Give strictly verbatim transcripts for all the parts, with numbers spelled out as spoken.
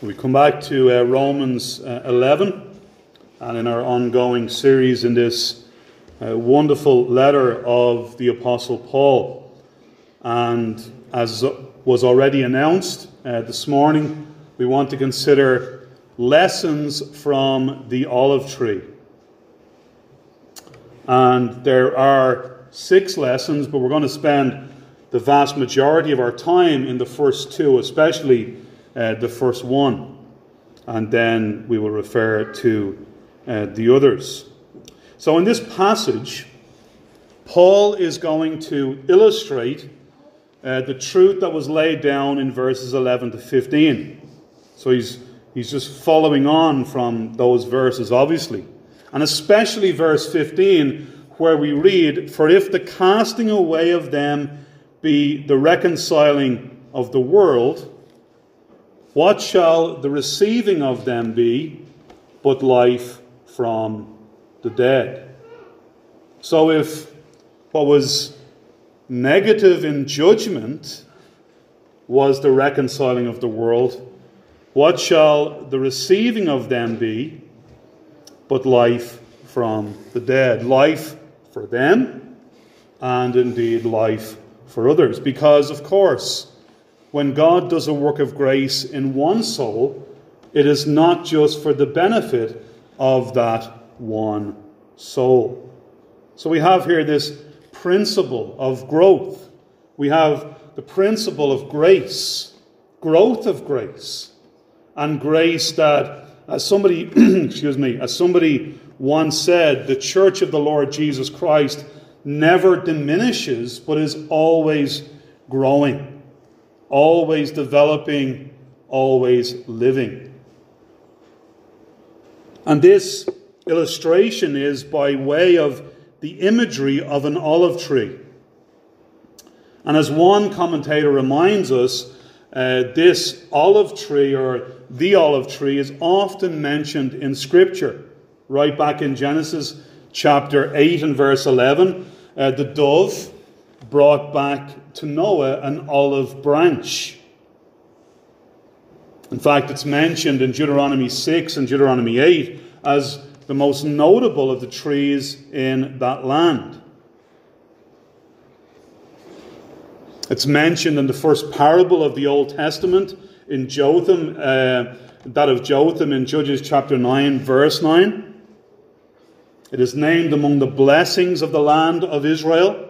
We come back to uh, Romans uh, eleven, and in our ongoing series in this uh, wonderful letter of the Apostle Paul. And as was already announced uh, this morning, we want to consider lessons from the olive tree. And there are six lessons, but we're going to spend the vast majority of our time in the first two, especially uh, the first one. And then we will refer to uh, the others. So in this passage, Paul is going to illustrate uh, the truth that was laid down in verses eleven to fifteen. So he's, he's just following on from those verses, obviously. And especially verse fifteen, where we read, "For if the casting away of them be the reconciling of the world, what shall the receiving of them be but life from the dead?" So if what was negative in judgment was the reconciling of the world, what shall the receiving of them be but life from the dead? Life for them, and indeed life for others. Because, of course, when God does a work of grace in one soul, it is not just for the benefit of that one soul. So we have here this principle of growth. We have the principle of grace, growth of grace, and grace that, as somebody, excuse me, as somebody once said, the Church of the Lord Jesus Christ never diminishes, but is always growing. Always developing, always living. And this illustration is by way of the imagery of an olive tree. And as one commentator reminds us, uh, this olive tree, or the olive tree, is often mentioned in Scripture. Right back in Genesis chapter eight and verse eleven, uh, the dove brought back to Noah an olive branch. In fact, it's mentioned in Deuteronomy six and Deuteronomy eight as the most notable of the trees in that land. It's mentioned in the first parable of the Old Testament in Jotham, uh, that of Jotham in Judges chapter nine, verse nine. It is named among the blessings of the land of Israel.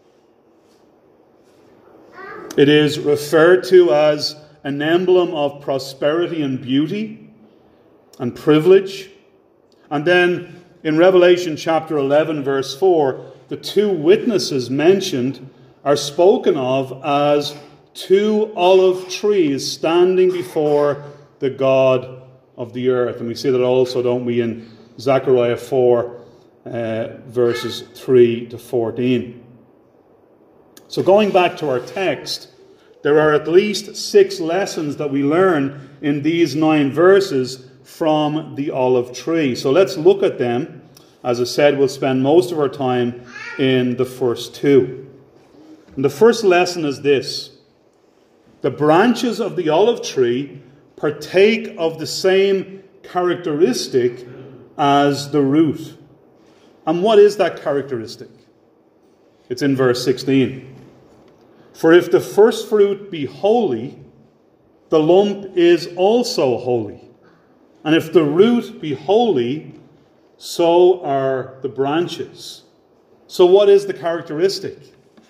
It is referred to as an emblem of prosperity and beauty and privilege. And then in Revelation chapter eleven, verse four, the two witnesses mentioned are spoken of as two olive trees standing before the God of the earth. And we see that also, don't we, in Zechariah four, uh, verses three to fourteen. So going back to our text, there are at least six lessons that we learn in these nine verses from the olive tree. So let's look at them. As I said, we'll spend most of our time in the first two. And the first lesson is this: the branches of the olive tree partake of the same characteristic as the root. And what is that characteristic? It's in verse sixteen. "For if the first fruit be holy, the lump is also holy. And if the root be holy, so are the branches." So what is the characteristic?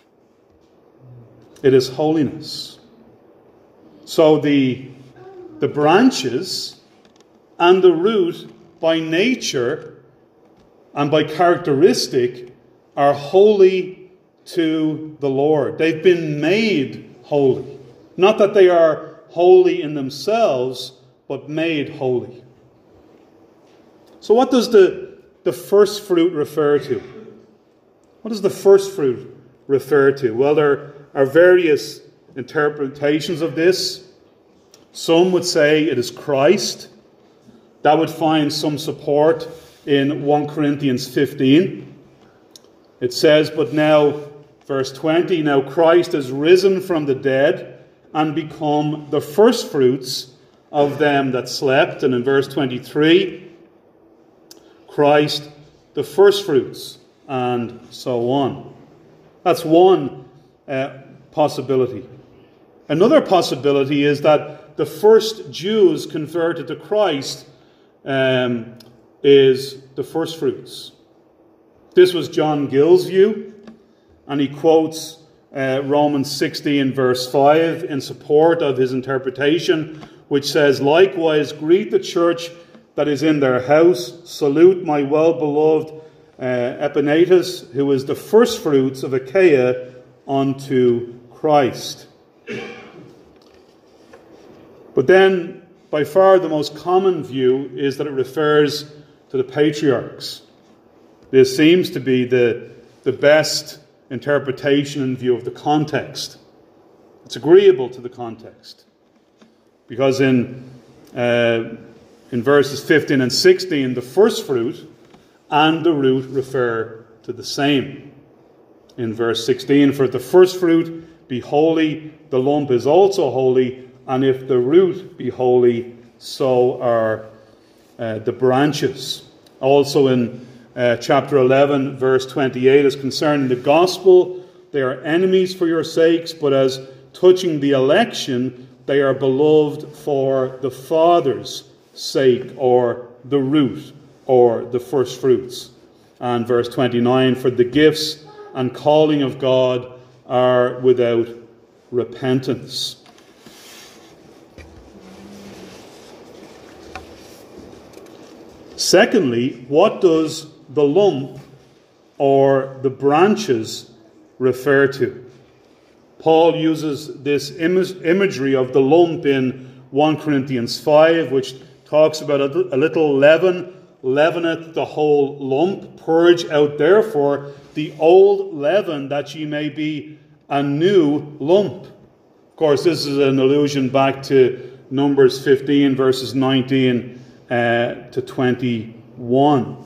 It is holiness. So the, the branches and the root by nature and by characteristic are holy to the Lord. They've been made holy. Not that they are holy in themselves, but made holy. So what does the, the first fruit refer to? What does the first fruit refer to? Well, there are various interpretations of this. Some would say it is Christ. That would find some support in First Corinthians fifteen. It says, "But now," verse twenty, "now Christ is risen from the dead and become the firstfruits of them that slept. And in verse twenty-three, Christ the firstfruits, and so on. That's one uh, possibility. Another possibility is that the first Jews converted to Christ um, is the firstfruits. This was John Gill's view, and he quotes uh, Romans sixteen verse five in support of his interpretation, which says, "Likewise greet the church that is in their house. Salute my well-beloved uh, Epaenetus, who is the firstfruits of Achaia unto Christ." But then, by far the most common view is that it refers to the patriarchs. This seems to be the, the best interpretation and view of the context. It's agreeable to the context. Because in, uh, in verses fifteen and sixteen, the first fruit and the root refer to the same. In verse sixteen, "For if the first fruit be holy, the lump is also holy, and if the root be holy, so are uh, the branches." Also in uh, chapter eleven, verse twenty-eight, "As concerning the gospel, they are enemies for your sakes, but as touching the election, they are beloved for the Father's sake," or the root, or the first fruits. And verse twenty-nine, "For the gifts and calling of God are without repentance." Secondly, what does the lump or the branches refer to? Paul uses this im- imagery of the lump in First Corinthians five, which talks about a, a little leaven, leaveneth the whole lump. Purge out therefore the old leaven, that ye may be a new lump. Of course, this is an allusion back to Numbers fifteen, verses nineteen Uh, to twenty-one.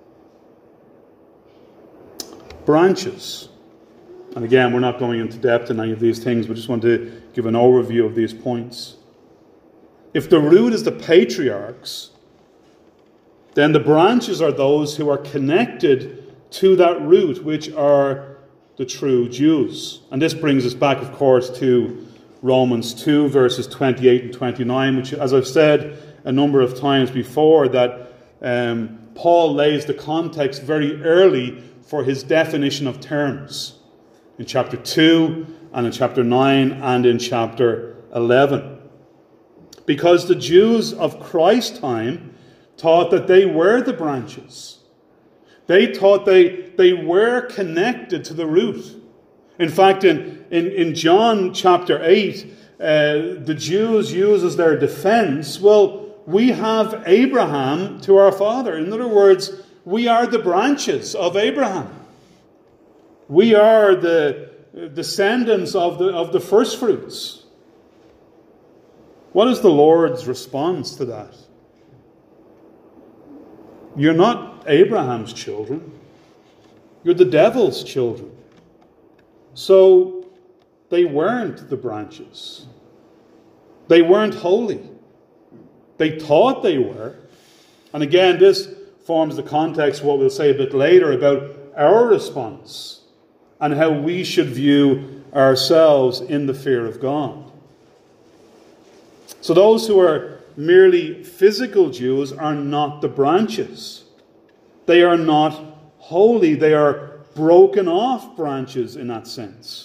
Branches. And again, we're not going into depth in any of these things. We just want to give an overview of these points. If the root is the patriarchs, then the branches are those who are connected to that root, which are the true Jews. And this brings us back, of course, to Romans two, verses twenty-eight and twenty-nine, which, as I've said a number of times before, that um, Paul lays the context very early for his definition of terms. In chapter two, and in chapter nine, and in chapter eleven. Because the Jews of Christ's time taught that they were the branches. They taught they, they were connected to the root. In fact, in, in, in John chapter eight, uh, the Jews use as their defense, well, we have Abraham to our father. In other words, we are the branches of Abraham. We are the descendants of the, of the first fruits. What is the Lord's response to that? You're not Abraham's children. You're the devil's children. So they weren't the branches. They weren't holy. They taught they were. And again, this forms the context of what we'll say a bit later about our response and how we should view ourselves in the fear of God. So those who are merely physical Jews are not the branches. They are not holy. They are broken off branches in that sense.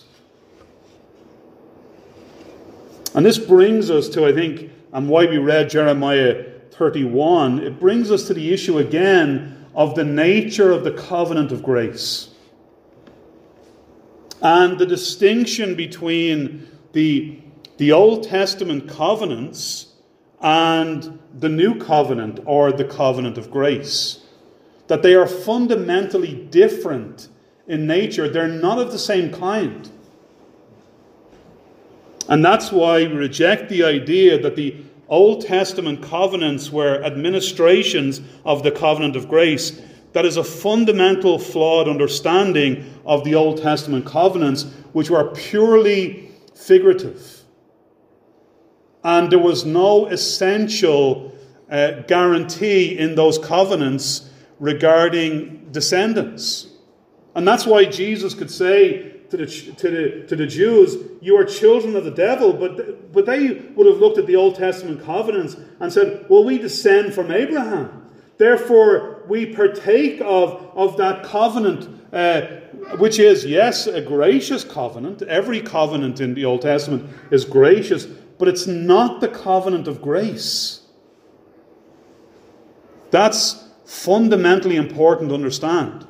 And this brings us to, I think, and why we read Jeremiah thirty-one, it brings us to the issue again of the nature of the covenant of grace. And the distinction between the, the Old Testament covenants and the New Covenant, or the covenant of grace. That they are fundamentally different in nature. They're not of the same kind. And that's why we reject the idea that the Old Testament covenants were administrations of the covenant of grace. That is a fundamental flawed understanding of the Old Testament covenants, which were purely figurative. And there was no essential uh, guarantee in those covenants regarding descendants. And that's why Jesus could say to the, to the, to the Jews, you are children of the devil. But, but they would have looked at the Old Testament covenants and said, well, we descend from Abraham. Therefore, we partake of, of that covenant, uh, which is, yes, a gracious covenant. Every covenant in the Old Testament is gracious, but it's not the covenant of grace. That's fundamentally important to understand.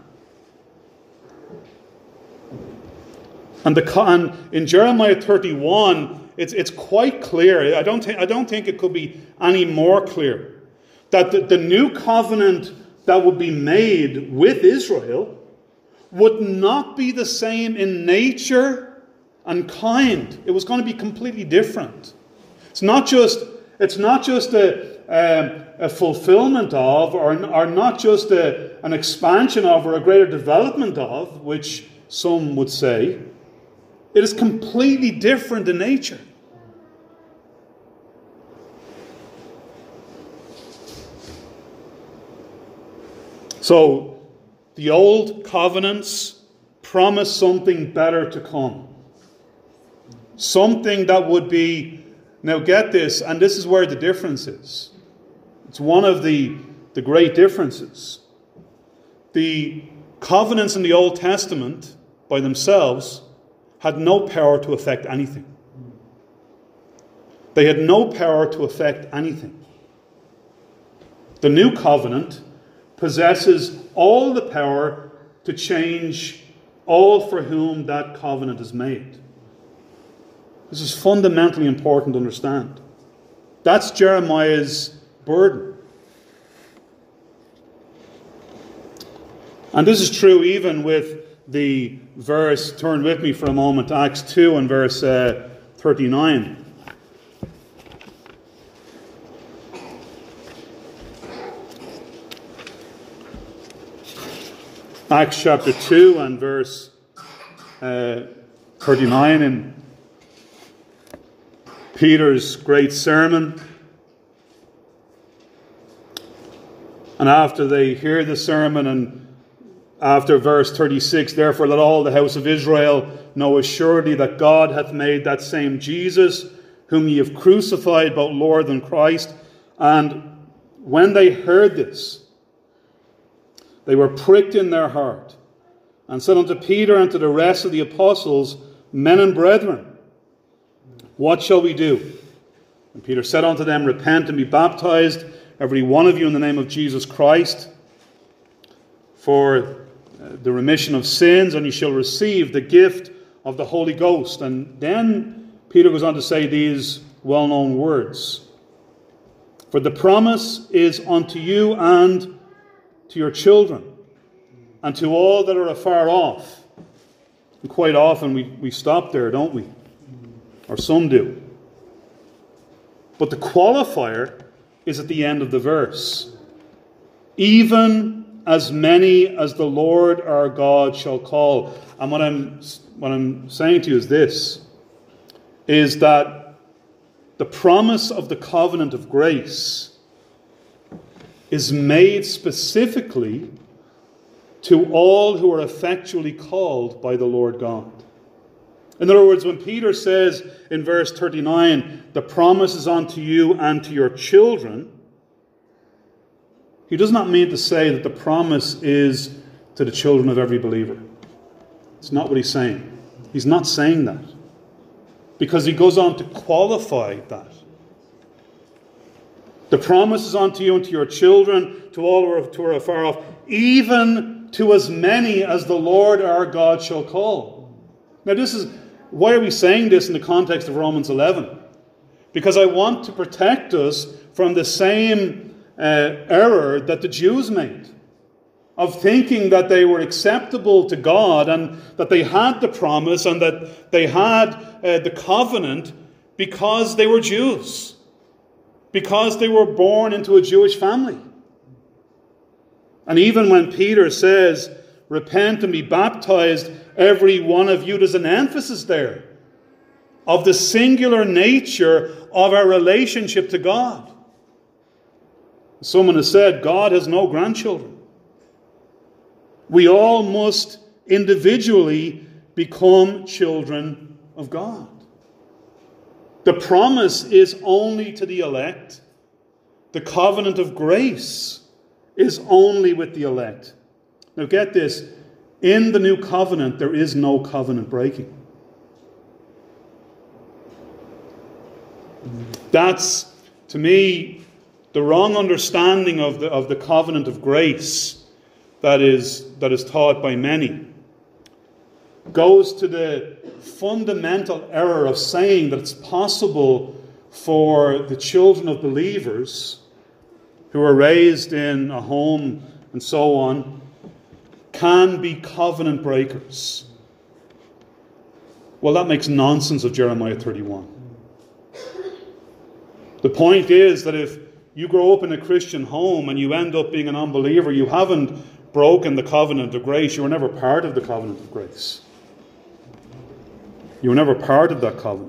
And, the, and in Jeremiah thirty-one, it's, it's quite clear. I don't, th- I don't think it could be any more clear that the, the new covenant that would be made with Israel would not be the same in nature and kind. It was going to be completely different. It's not just, it's not just a, um, a fulfillment of, or, or not just a, an expansion of, or a greater development of, which some would say. It is completely different in nature. So, the old covenants promise something better to come. Something that would be, now get this, and this is where the difference is. It's one of the, the great differences. The covenants in the Old Testament, by themselves, had no power to affect anything. They had no power to affect anything. The new covenant possesses all the power to change all for whom that covenant is made. This is fundamentally important to understand. That's Jeremiah's burden. And this is true even with the verse, turn with me for a moment, Acts two and verse uh, thirty-nine. Acts chapter two and verse uh, thirty-nine in Peter's great sermon. And after they hear the sermon, and after verse thirty-six, therefore let all the house of Israel know assuredly that God hath made that same Jesus, whom ye have crucified, both Lord and Christ. And when they heard this, they were pricked in their heart, and said unto Peter and to the rest of the apostles, men and brethren, what shall we do? And Peter said unto them, repent and be baptized, every one of you, in the name of Jesus Christ, for the remission of sins, and you shall receive the gift of the Holy Ghost. And then Peter goes on to say these well-known words. For the promise is unto you and to your children, and to all that are afar off. And quite often we, we stop there, don't we? Or some do. But the qualifier is at the end of the verse. Even as many as the Lord our God shall call. And what I'm, what I'm saying to you is this, is that the promise of the covenant of grace is made specifically to all who are effectually called by the Lord God. In other words, when Peter says in verse thirty-nine, the promise is unto you and to your children, he does not mean to say that the promise is to the children of every believer. It's not what he's saying. He's not saying that. Because he goes on to qualify that. The promise is unto you and to your children, to all who are afar off, even to as many as the Lord our God shall call. Now this is, why are we saying this in the context of Romans eleven? Because I want to protect us from the same Uh, error that the Jews made, of thinking that they were acceptable to God and that they had the promise and that they had uh, the covenant because they were Jews, because they were born into a Jewish family. And even when Peter says, repent and be baptized, every one of you, there's an emphasis there. of the singular nature of our relationship to God. Someone has said, God has no grandchildren. We all must individually become children of God. The promise is only to the elect. The covenant of grace is only with the elect. Now get this, in the new covenant there is no covenant breaking. That's, to me, the wrong understanding of the, of the covenant of grace that is, that is taught by many. Goes to the fundamental error of saying that it's possible for the children of believers who are raised in a home and so on can be covenant breakers. Well, that makes nonsense of Jeremiah thirty-one. The point is that if you grow up in a Christian home and you end up being an unbeliever, you haven't broken the covenant of grace. You were never part of the covenant of grace. You were never part of that covenant.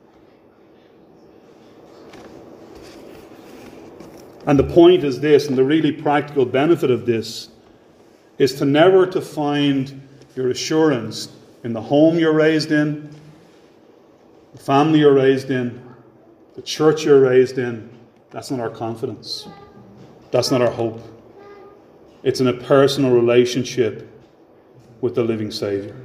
And the point is this, and the really practical benefit of this, is to never to find your assurance in the home you're raised in, the family you're raised in, the church you're raised in. That's not our confidence. That's not our hope. It's in a personal relationship with the living Saviour.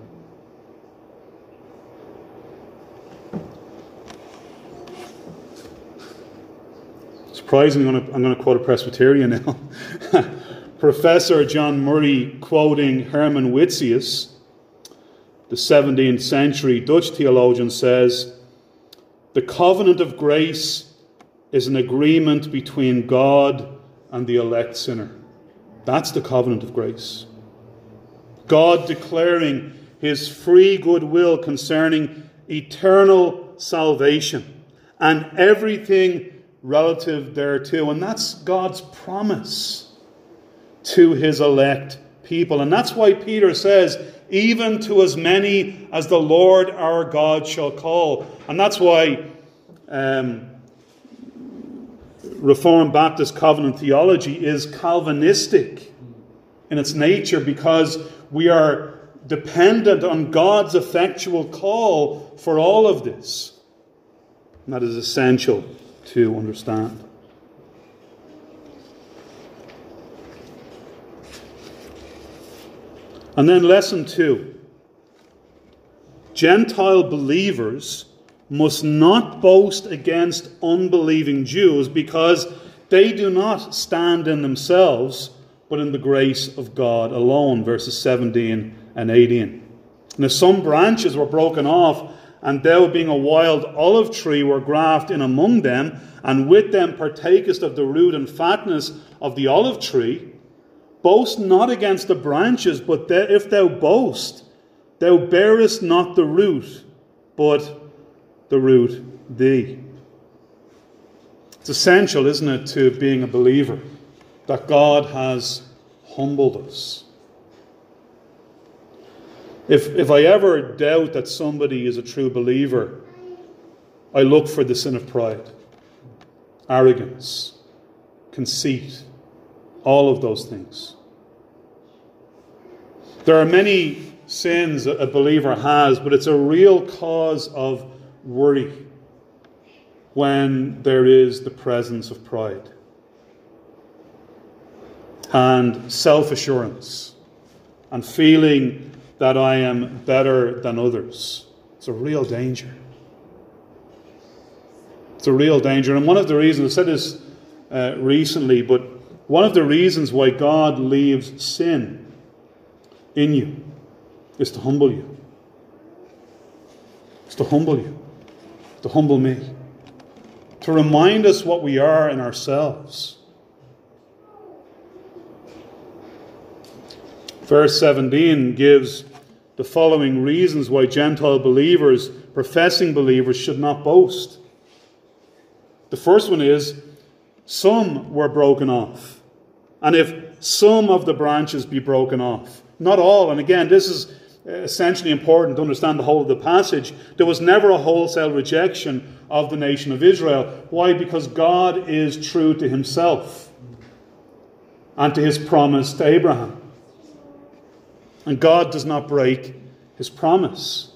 Surprisingly, I'm going, to, I'm going to quote a Presbyterian now. Professor John Murray, quoting Herman Witsius, the seventeenth century Dutch theologian, says, "The covenant of grace is an agreement between God and the elect sinner." That's the covenant of grace. God declaring his free goodwill concerning eternal salvation and everything relative thereto. And that's God's promise to his elect people. And that's why Peter says, even to as many as the Lord our God shall call. And that's why um, Reformed Baptist covenant theology is Calvinistic in its nature, because we are dependent on God's effectual call for all of this. And that is essential to understand. And then lesson two. Gentile believers must not boast against unbelieving Jews, because they do not stand in themselves, but in the grace of God alone. Verses seventeen and eighteen. Now some branches were broken off, and thou, being a wild olive tree, were grafted in among them, and with them partakest of the root and fatness of the olive tree. Boast not against the branches, but if thou boast, thou bearest not the root, but the root thee. It's essential, isn't it, to being a believer, that God has humbled us. If, if I ever doubt that somebody is a true believer, I look for the sin of pride, arrogance, conceit, all of those things. There are many sins a believer has, but it's a real cause of worry when there is the presence of pride and self-assurance and feeling that I am better than others. It's a real danger. It's a real danger. And one of the reasons, I said this uh, recently, but one of the reasons why God leaves sin in you is to humble you. It's to humble you. To humble me. To remind us what we are in ourselves. Verse seventeen gives the following reasons why Gentile believers, professing believers, should not boast. The first one is, some were broken off. And if some of the branches be broken off, not all, and again, this is essentially important to understand the whole of the passage. There was never a wholesale rejection of the nation of Israel. Why? Because God is true to himself and to his promise to Abraham. And God does not break his promise.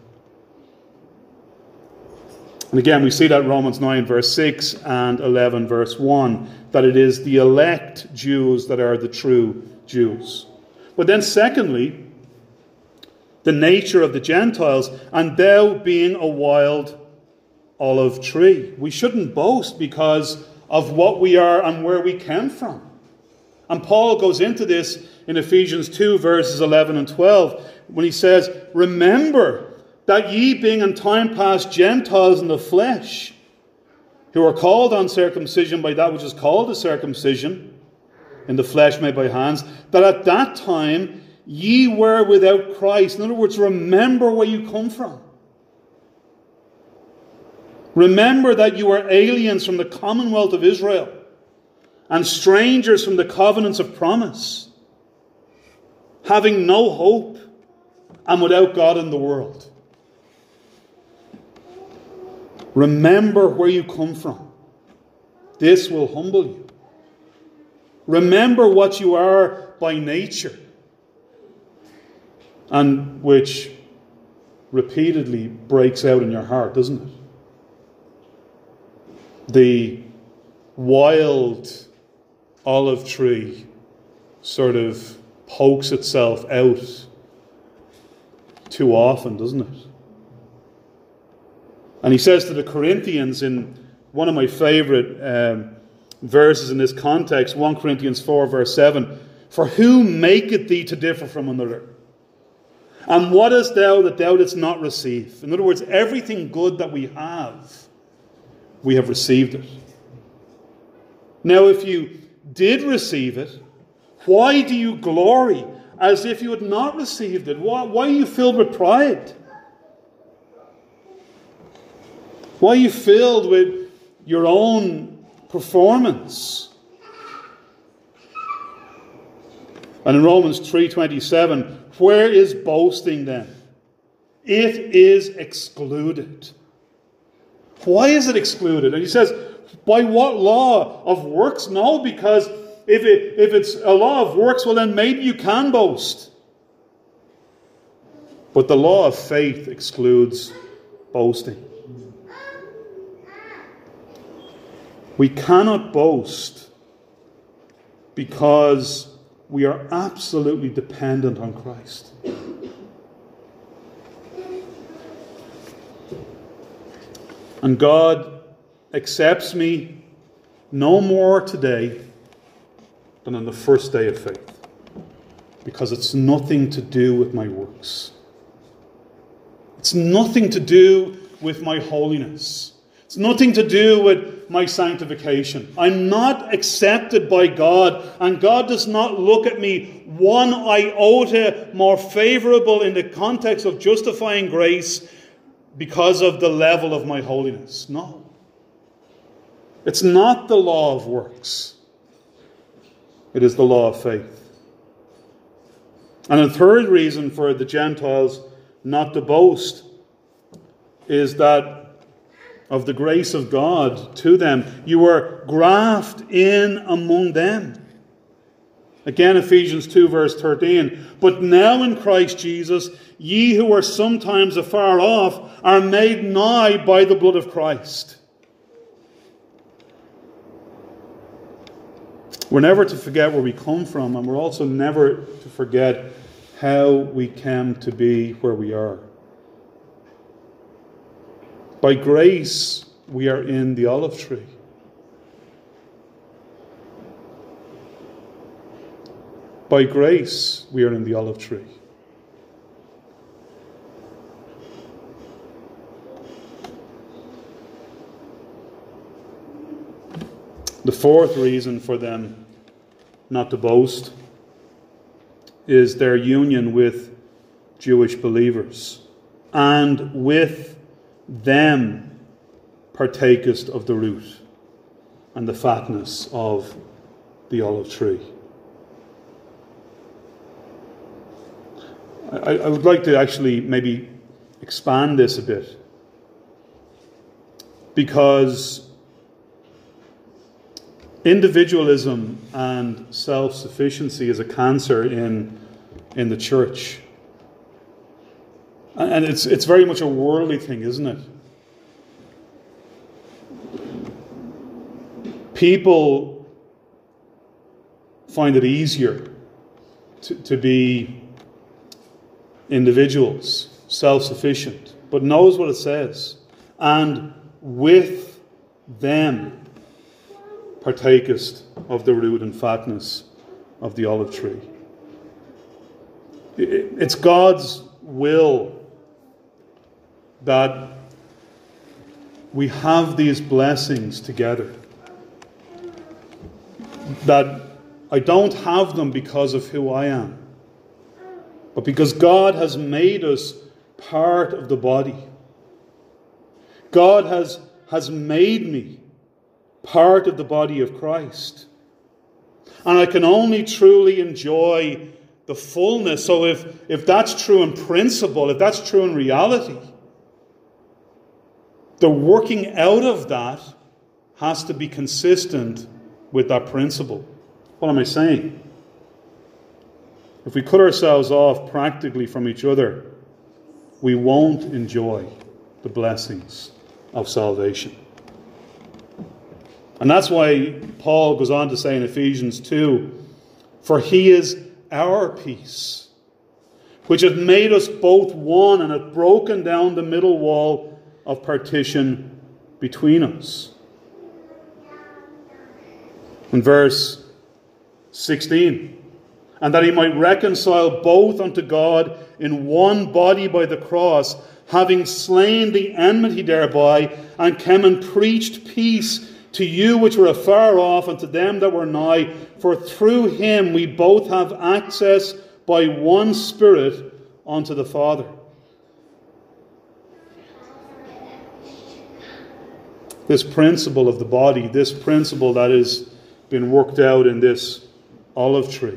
And again, we see that in Romans nine verse six and eleven verse one, that it is the elect Jews that are the true Jews. But then secondly, the nature of the Gentiles, and thou being a wild olive tree. We shouldn't boast because of what we are and where we came from. And Paul goes into this in Ephesians two verses eleven and twelve when he says, remember that ye being in time past Gentiles in the flesh, who are called uncircumcision by that which is called a circumcision, in the flesh made by hands, that at that time ye were without Christ. In other words, remember where you come from. Remember that you are aliens from the commonwealth of Israel and strangers from the covenants of promise, having no hope and without God in the world. Remember where you come from. This will humble you. Remember what you are by nature, and which repeatedly breaks out in your heart, doesn't it? The wild olive tree sort of pokes itself out too often, doesn't it? And he says to the Corinthians in one of my favourite um, verses in this context, First Corinthians four verse seven, for who maketh thee to differ from another? And what is thou that thou didst not receive? In other words, everything good that we have, we have received it. Now, if you did receive it, why do you glory as if you had not received it? Why, why are you filled with pride? Why are you filled with your own performance? And in Romans three twenty-seven, where is boasting then? It is excluded. Why is it excluded? And he says, by what law of works? No, because if it, if it's a law of works, well then maybe you can boast. But the law of faith excludes boasting. We cannot boast because we are absolutely dependent on Christ. And God accepts me no more today than on the first day of faith, because it's nothing to do with my works. It's nothing to do with my holiness. It's nothing to do with my sanctification. I'm not accepted by God, and God does not look at me one iota more favorable in the context of justifying grace because of the level of my holiness. No. It's not the law of works. It is the law of faith. And a third reason for the Gentiles not to boast is that of the grace of God to them. You were grafted in among them. Again, Ephesians two verse thirteen. But now in Christ Jesus, ye who were sometimes afar off are made nigh by the blood of Christ. We're never to forget where we come from, and we're also never to forget how we came to be where we are. By grace, we are in the olive tree. By grace, we are in the olive tree. The fourth reason for them not to boast is their union with Jewish believers, and with them partakest of the root and the fatness of the olive tree. I, I would like to actually maybe expand this a bit, because individualism and self-sufficiency is a cancer in, in the church. And it's, it's very much a worldly thing, isn't it? People find it easier to, to be individuals, self-sufficient, but knows what it says. And with them partakest of the root and fatness of the olive tree. It's God's will that we have these blessings together. That I don't have them because of who I am, but because God has made us part of the body. God has, has made me part of the body of Christ. And I can only truly enjoy the fullness. So if, if that's true in principle, if that's true in reality, the working out of that has to be consistent with that principle. What am I saying? If we cut ourselves off practically from each other, we won't enjoy the blessings of salvation. And that's why Paul goes on to say in Ephesians two, for he is our peace, which hath made us both one, and hath broken down the middle wall of partition between us. In verse sixteen, and that he might reconcile both unto God in one body by the cross, having slain the enmity thereby, and came and preached peace to you which were afar off, and to them that were nigh. For through him we both have access by one Spirit unto the Father. This principle of the body, this principle that has been worked out in this olive tree.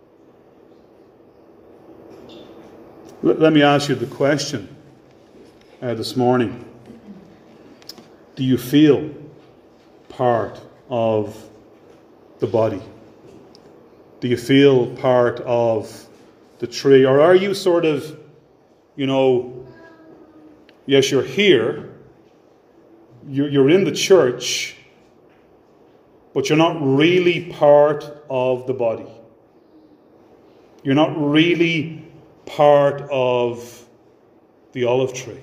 Let me ask you the question uh, this morning. Do you feel part of the body? Do you feel part of the tree? Or are you sort of, you know, yes, you're here, you're, you're in the church, but you're not really part of the body. You're not really part of the olive tree.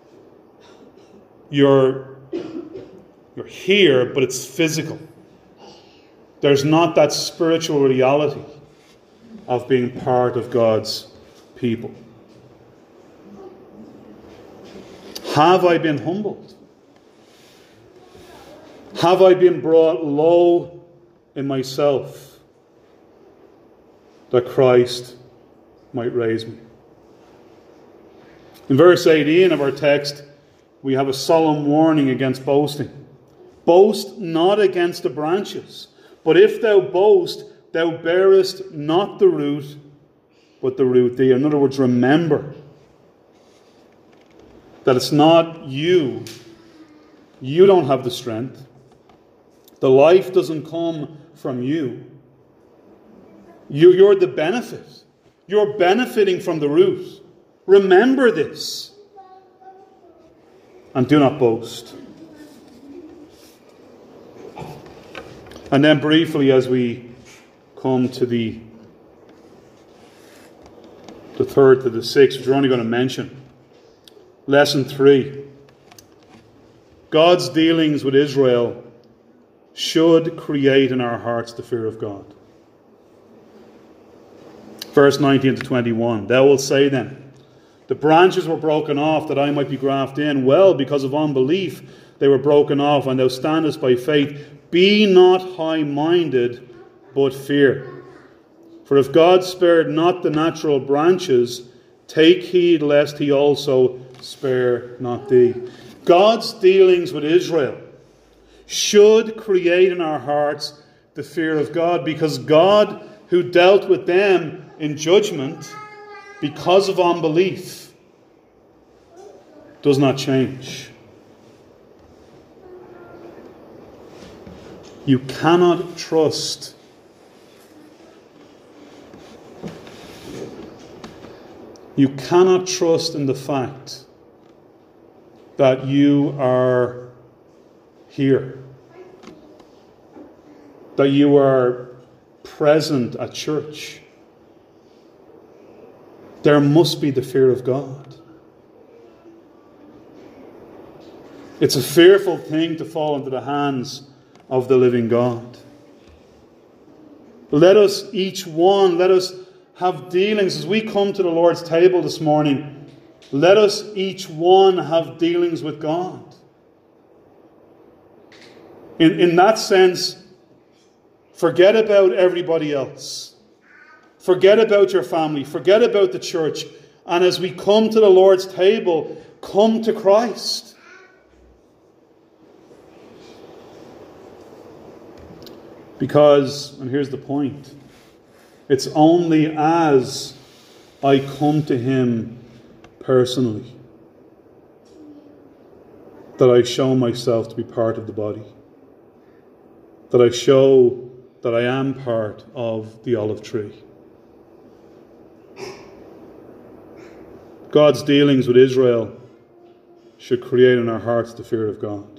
You're You're here, but it's physical. There's not that spiritual reality of being part of God's people. Have I been humbled? Have I been brought low in myself that Christ might raise me? In verse eighteen of our text, we have a solemn warning against boasting. Boast not against the branches, but if thou boast, thou bearest not the root, but the root thee. In other words, remember that it's not you. You don't have the strength. The life doesn't come from you. you you're the benefit. You're benefiting from the root. Remember this. And do not boast. And then briefly, as we come to the, the third to the sixth, which we're only going to mention. Lesson three. God's dealings with Israel should create in our hearts the fear of God. Verse nineteen to twenty-one. Thou wilt say then, the branches were broken off that I might be grafted in. Well, because of unbelief they were broken off, and thou standest by faith. Be not high-minded, but fear. For if God spared not the natural branches, take heed lest he also spare not thee. God's dealings with Israel should create in our hearts the fear of God, because God, who dealt with them in judgment, because of unbelief does not change. You cannot trust You cannot trust in the fact that you are here, that you are present at church. There must be the fear of God. It's a fearful thing to fall into the hands of the living God. Let us, each one, let us have dealings as we come to the Lord's table this morning. Let us, each one, have dealings with God. In, in that sense, forget about everybody else. Forget about your family. Forget about the church. And as we come to the Lord's table, come to Christ. Because, and here's the point, it's only as I come to Him personally that I show myself to be part of the body. That I show that I am part of the olive tree. God's dealings with Israel should create in our hearts the fear of God.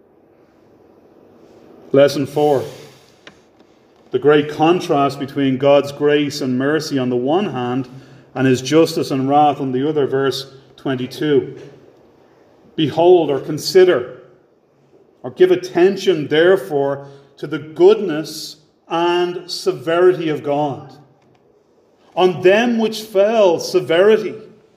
Lesson four. The great contrast between God's grace and mercy on the one hand and His justice and wrath on the other. Verse twenty-two. Behold, or consider, or give attention, therefore, to the goodness and severity of God. On them which fell, severity,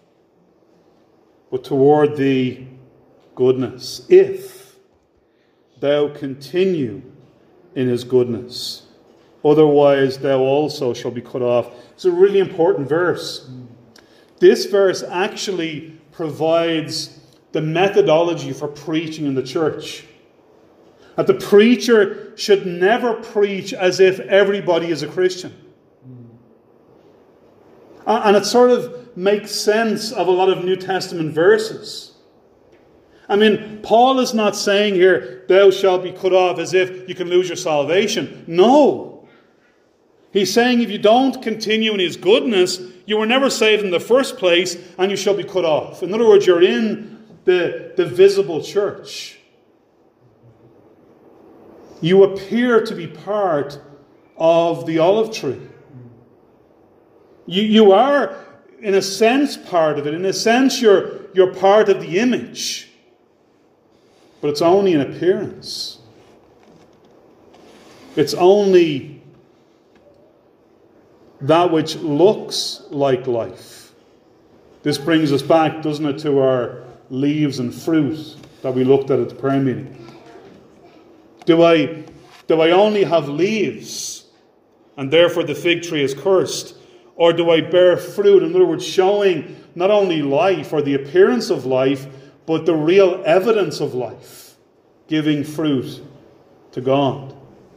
but toward thee, goodness, if thou continue in His goodness. Otherwise thou also shall be cut off. It's a really important verse. This verse actually provides the methodology for preaching in the church. That the preacher should never preach as if everybody is a Christian. And it sort of makes sense of a lot of New Testament verses. I mean, Paul is not saying here, thou shalt be cut off, as if you can lose your salvation. No. He's saying if you don't continue in His goodness, you were never saved in the first place, and you shall be cut off. In other words, you're in the, the visible church. You appear to be part of the olive tree. You, you are, in a sense, part of it. In a sense, you're, you're part of the image. But it's only an appearance. It's only that which looks like life. This brings us back, doesn't it, to our leaves and fruit that we looked at at the prayer meeting. Do I, do I only have leaves and therefore the fig tree is cursed? Or do I bear fruit? In other words, showing not only life or the appearance of life, but the real evidence of life, giving fruit to God.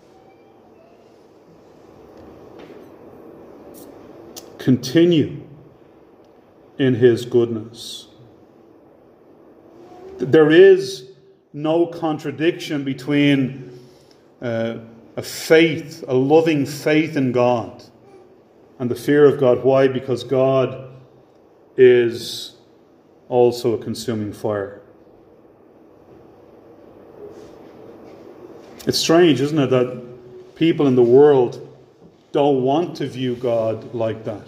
Continue in His goodness. There is no contradiction between uh, a faith, a loving faith in God, and the fear of God. Why? Because God is also a consuming fire. It's strange, isn't it, that people in the world don't want to view God like that.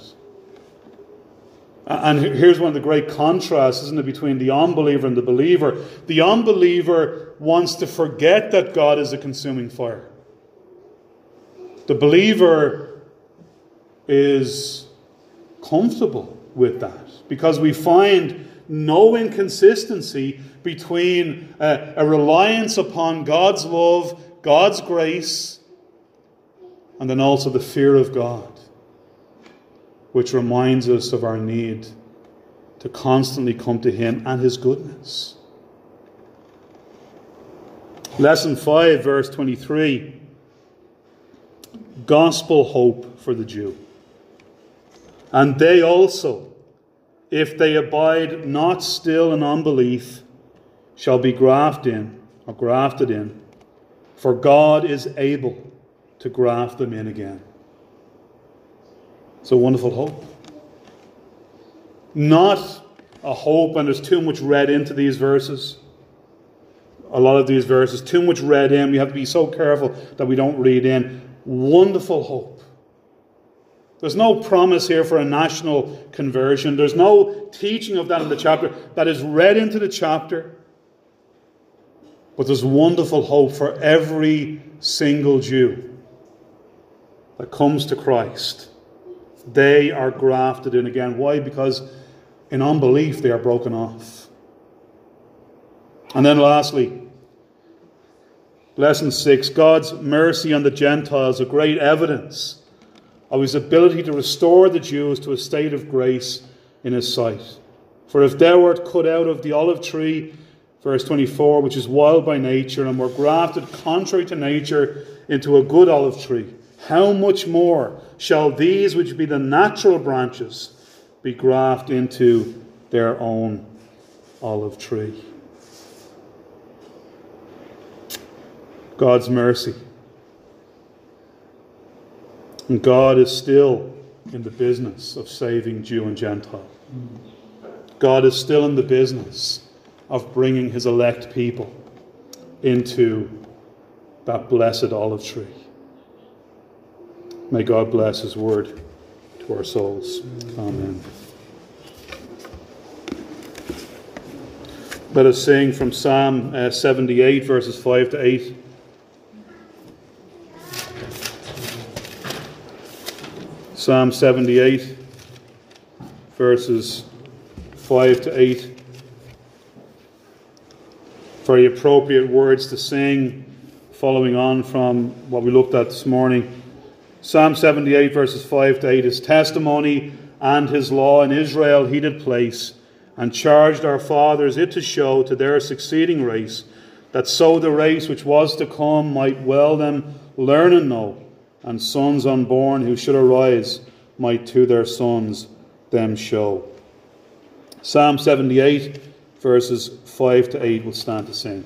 And here's one of the great contrasts, isn't it, between the unbeliever and the believer. The unbeliever wants to forget that God is a consuming fire. The believer is comfortable with that because we find no inconsistency between a, a reliance upon God's love, God's grace, and then also the fear of God, which reminds us of our need to constantly come to Him and His goodness. Lesson five, verse twenty-three. Gospel hope for the Jew. And they also, if they abide not still in unbelief, shall be grafted in, or grafted in, for God is able to graft them in again. It's a wonderful hope. Not a hope, and there's too much read into these verses. A lot of these verses, too much read in. We have to be so careful that we don't read in. Wonderful hope. There's no promise here for a national conversion. There's no teaching of that in the chapter. That is read into the chapter. But there's wonderful hope for every single Jew that comes to Christ. They are grafted in again. Why? Because in unbelief they are broken off. And then lastly, lesson six, God's mercy on the Gentiles, a great evidence of his ability to restore the Jews to a state of grace in his sight. For if thou wert cut out of the olive tree, verse twenty-four, which is wild by nature, and were grafted contrary to nature into a good olive tree, how much more shall these which be the natural branches be grafted into their own olive tree? God's mercy. And God is still in the business of saving Jew and Gentile. God is still in the business of bringing his elect people into that blessed olive tree. May God bless his word to our souls. Amen. Let us sing from Psalm uh, seventy-eight, verses five to eight. Psalm seventy-eight, verses five to eight. Very appropriate words to sing, following on from what we looked at this morning. Psalm seventy-eight, verses five to eight. His testimony and his law in Israel he did place, and charged our fathers it to show to their succeeding race, that so the race which was to come might well them learn and know, and sons unborn who should arise might to their sons them show. Psalm seventy-eight, verses five to eight, will stand to sing.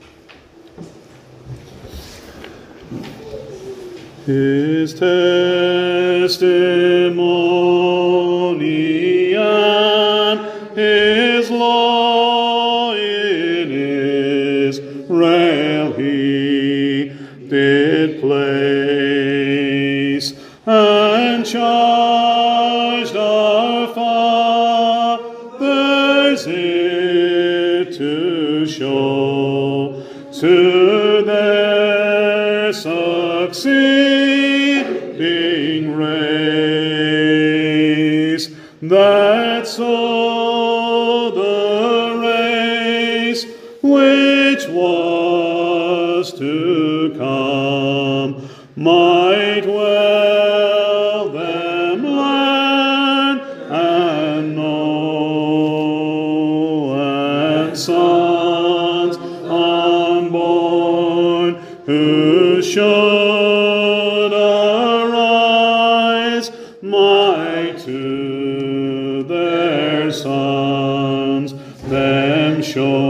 His testimony and his law in Israel he did place, and charged our fathers it to show to their succeeding race, that so the race which was to come might well them learn and know, and sons unborn who should arise might to their sons them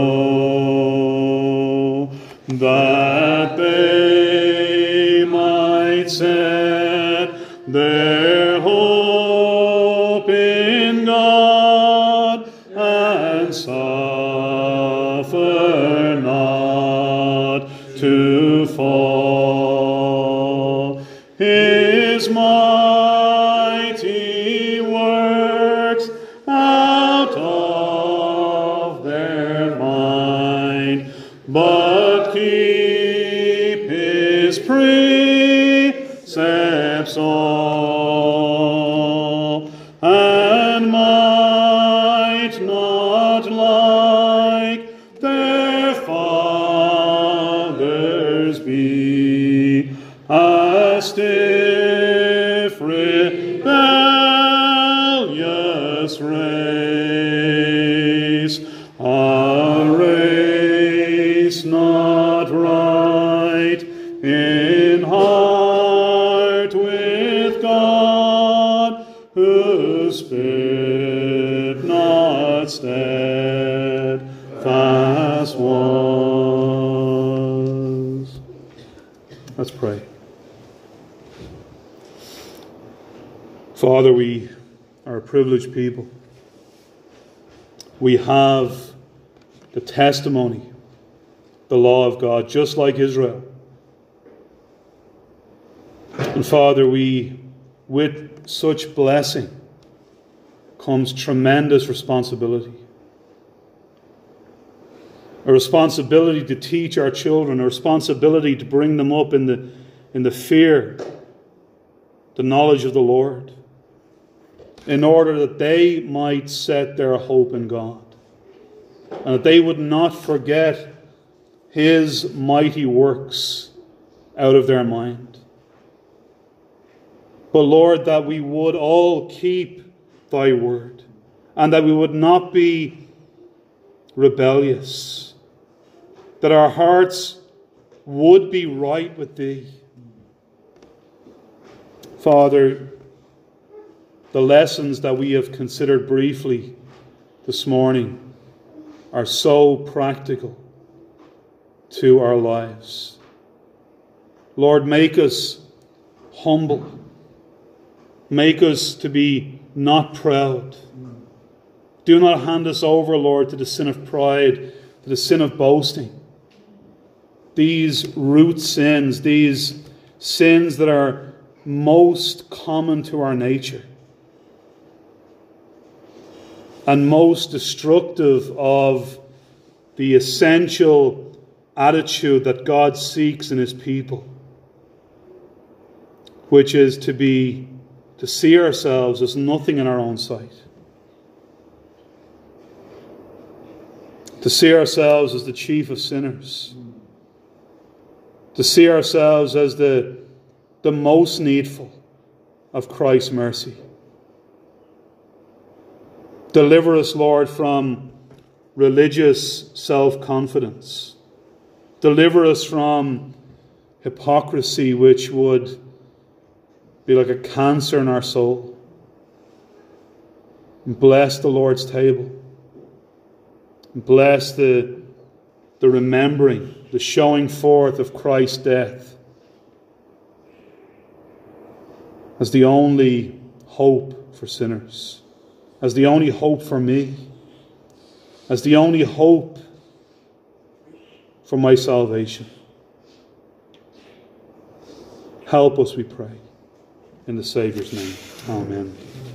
show, that they might set their hope in God and suffer not to fall. His mighty works out of their mind, but keep his precepts all, and might not like their fathers be a stiff, rebellious race, a race not right in heart with God, who spit not steadfast was. Let's pray. Father, we are a privileged people. We have the testimony, the law of God, just like Israel. And Father, we, with such blessing, comes tremendous responsibility. A responsibility to teach our children, a responsibility to bring them up in the, in the fear, the knowledge of the Lord, in order that they might set their hope in God, and that they would not forget His mighty works out of their mind. But Lord, that we would all keep Thy word, and that we would not be rebellious, that our hearts would be right with Thee. Father, the lessons that we have considered briefly this morning are so practical to our lives. Lord, make us humble. Make us to be not proud. Do not hand us over, Lord, to the sin of pride, to the sin of boasting. These root sins, these sins that are most common to our nature and most destructive of the essential attitude that God seeks in His people, which is to be to see ourselves as nothing in our own sight. To see ourselves as the chief of sinners. To see ourselves as the, the most needful of Christ's mercy. Deliver us, Lord, from religious self-confidence. Deliver us from hypocrisy, which would be like a cancer in our soul. And bless the Lord's table. And bless the, the remembering, the showing forth of Christ's death as the only hope for sinners, as the only hope for me, as the only hope for my salvation. Help us, we pray. In the Saviour's name. Amen.